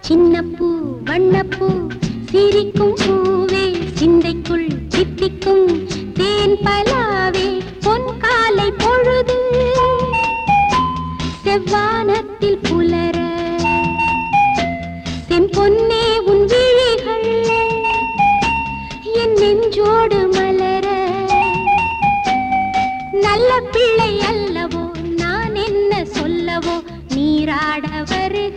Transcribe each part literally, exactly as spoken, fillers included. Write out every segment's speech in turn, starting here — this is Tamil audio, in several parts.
சின்னப்பூ வண்ணப்பூ சிரிக்கும் பூவே சிந்தைக்குள் சித்திக்கும் தேன் பலாவே பொன் காலை பொழுது செவ்வானத்தில் புலர செம்பொன்னே உன் விழிகள் என் நெஞ்சோடு மலர நல்ல பிள்ளை அல்லவோ நான் என்ன சொல்லவோ நீராட வருக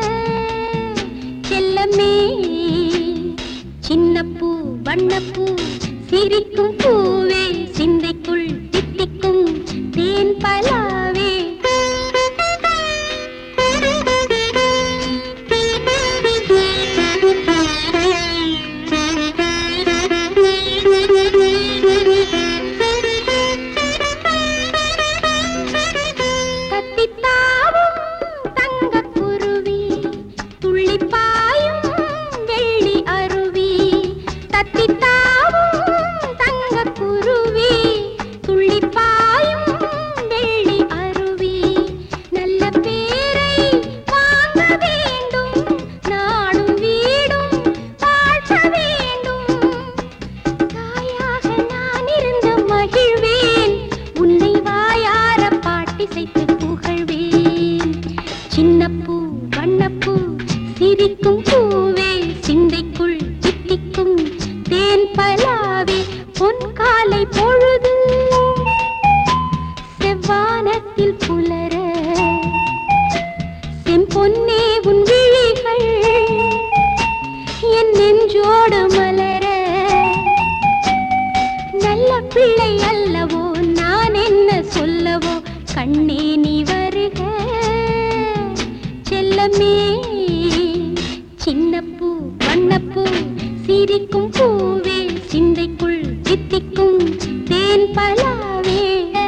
செல்லமே சின்னப்பூ வண்ணப்பூ சிரிக்கும் பூவே சிந்தைக்குள் தித்திக்கும் தேன் பலாவே சின்னப்பூ வண்ணப்பூ சிரிக்கும் பூவே சிந்தைக்குள் சித்திக்கும் தேன் பலாவே பொன் காலை பொழுது செவ்வானத்தில் புலர செம்பொன்னே உன் விழிகள் என் நெஞ்சோடு மலர நல்ல பிள்ளை அல்லவோ நான் என்ன சொல்லவோ கண்ணே நீ வருக செல்லமே சின்னப்பூ வண்ணப்பூ சிரிக்கும் பூவே சிந்தைக்குள் சித்திக்கும் தேன் பலாவே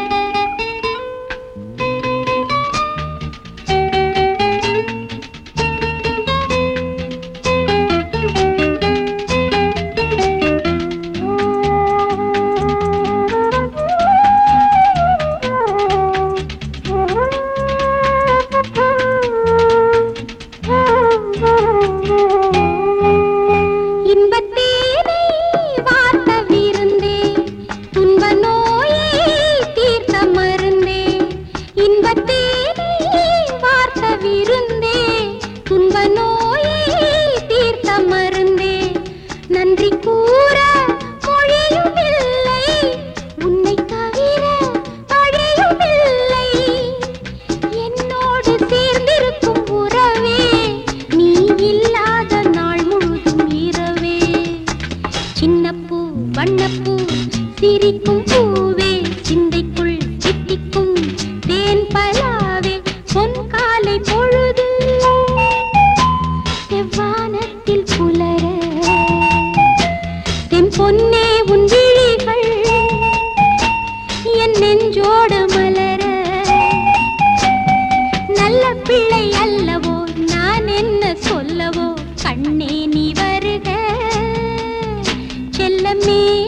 நன்றி கூற மொழியும் இல்லை உன்னை தவிர வழியும் இல்லை என்னோடு சேர்ந்திருக்கும் உறவே நீ இல்லாத நாள் முழுதும் இரவே சின்னப்பூ வண்ணப்பூ சிரிக்கும் பூவே சிந்தைக்குள் சித்திக்கும் தேன் பலாவே பொன் காலை பொழுது செவ்வானத்தில் புலர பொன்னே உன் விழிகள் என் நெஞ்சோடு மலர நல்ல பிள்ளை அல்லவோ நான் என்ன சொல்லவோ கண்ணே நீ வருக செல்லமே